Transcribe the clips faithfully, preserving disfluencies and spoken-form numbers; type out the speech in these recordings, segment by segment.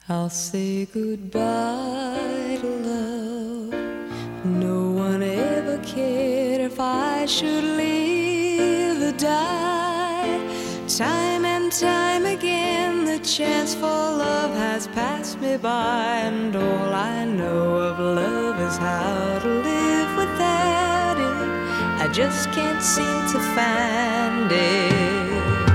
I'll say goodbye to love. No one ever cared if I should live or die. Time and time again the chance for love has passed me by, and all I know of love is how to live without it. I just can't seem to find it.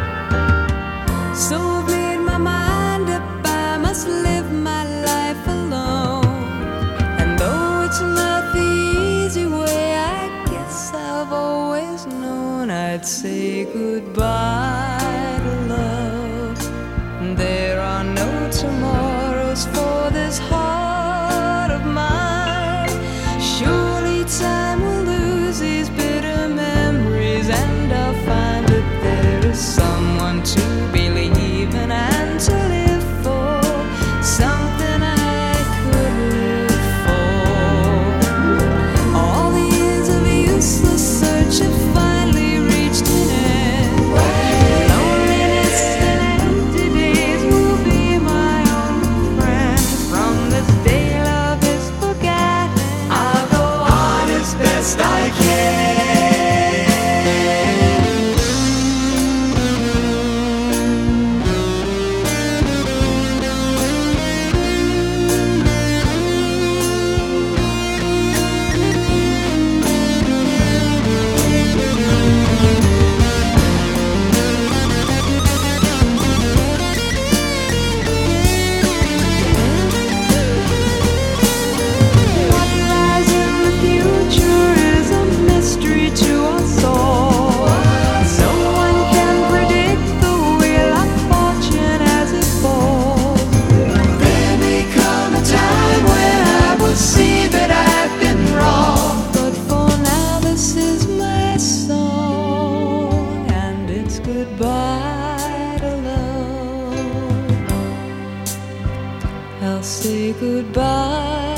So I've made my mind up, I must live my life alone. And though it's not the easy way, I guess I've always known I'd say goodbye to love. There are no tomorrows for this heart of mine. Surely time will lose these bitter memories, and I'll find that there is someone to believe in and to live for, something I could live for. All the years of useless search have finally reached an end. Loneliness and empty days will be my only friend. From this day love is forgotten, I'll go on as best I can. What lies in the future is a mystery to us all. No one can predict the wheel of fortune as it falls. There may come a time when I will see that I've been wrong, but for now this is my song, and it's goodbye to love. I'll say goodbye